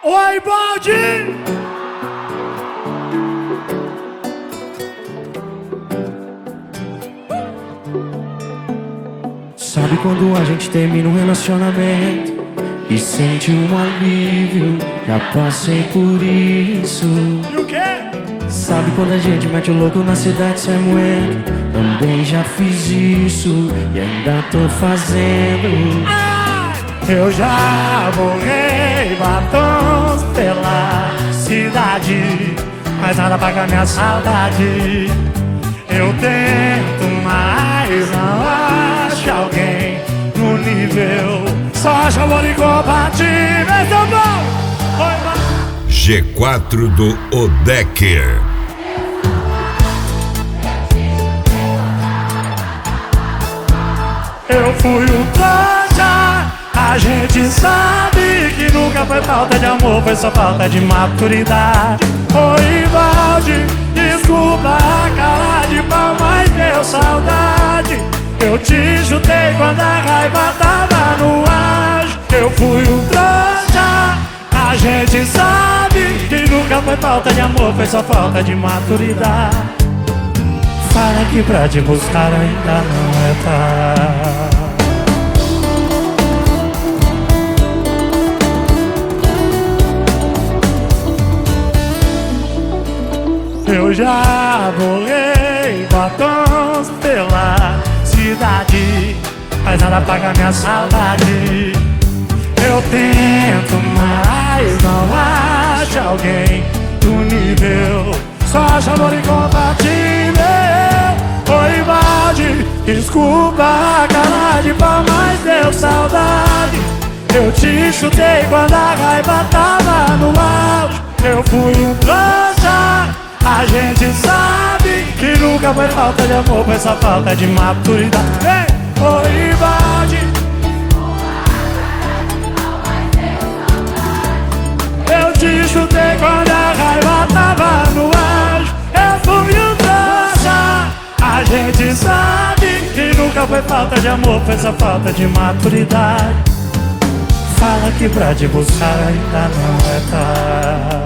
Oi, Baldi! Sabe quando a gente termina um relacionamento e sente um alívio? Já passei por isso. E o quê? Sabe quando a gente mete o louco na cidade sem moeda? Também já fiz isso e ainda tô fazendo. Eu já borrei batons pela cidade, mas nada paga minha saudade. Eu tento, mas não acho alguém no nível. Só acho amor incompatível. Então bom! G4 do Odecker. Eu fui um trouxa. A gente sabe que nunca foi falta de amor, foi só falta de maturidade. Oi, Valde, desculpa a cara de pau, mas deu saudade. Eu te chutei quando a raiva tava no ar. Eu fui um trouxa. A gente sabe que nunca foi falta de amor, foi só falta de maturidade. Fala que pra te buscar ainda não é tarde. Eu já borrei batons pela cidade, mas nada paga minha saudade. Eu tento, mas não acho alguém do nível. Só acho amor incompatível. Oi, Valde, desculpa a cara de pau, mas deu saudade. Eu te chutei quando a raiva tava no auge. Eu fui um trouxa. A gente sabe que nunca foi falta de amor, foi só falta de maturidade. Ei, oi, Valde. Eu te chutei quando a raiva tava no auge. Eu fui um trouxa. A gente sabe que nunca foi falta de amor, foi só falta de maturidade. Fala que pra te buscar ainda não é tarde.